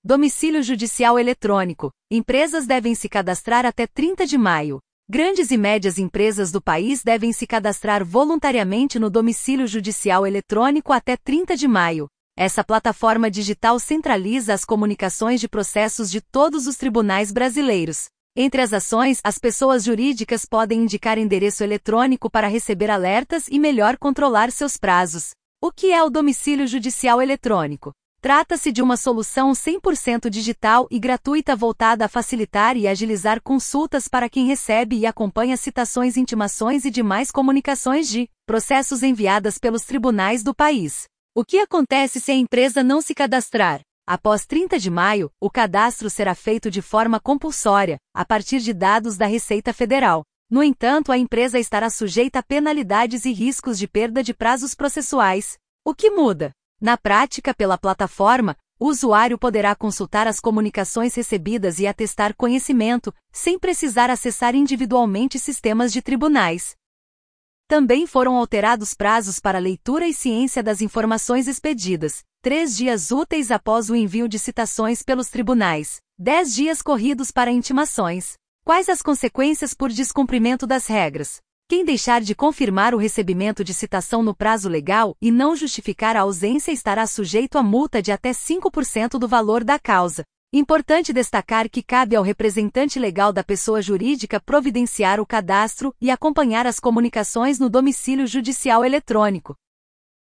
Domicílio judicial eletrônico. Empresas devem se cadastrar até 30 de maio. Grandes e médias empresas do país devem se cadastrar voluntariamente no domicílio judicial eletrônico até 30 de maio. Essa plataforma digital centraliza as comunicações de processos de todos os tribunais brasileiros. Entre as ações, as pessoas jurídicas podem indicar endereço eletrônico para receber alertas e melhor controlar seus prazos. O que é o domicílio judicial eletrônico? Trata-se de uma solução 100% digital e gratuita voltada a facilitar e agilizar consultas para quem recebe e acompanha citações, intimações e demais comunicações de processos enviadas pelos tribunais do país. O que acontece se a empresa não se cadastrar? Após 30 de maio, o cadastro será feito de forma compulsória, a partir de dados da Receita Federal. No entanto, a empresa estará sujeita a penalidades e riscos de perda de prazos processuais. O que muda? Na prática, pela plataforma, o usuário poderá consultar as comunicações recebidas e atestar conhecimento, sem precisar acessar individualmente sistemas de tribunais. Também foram alterados prazos para leitura e ciência das informações expedidas, 3 dias úteis após o envio de citações pelos tribunais, 10 dias corridos para intimações. Quais as consequências por descumprimento das regras? Quem deixar de confirmar o recebimento de citação no prazo legal e não justificar a ausência estará sujeito a multa de até 5% do valor da causa. Importante destacar que cabe ao representante legal da pessoa jurídica providenciar o cadastro e acompanhar as comunicações no domicílio judicial eletrônico.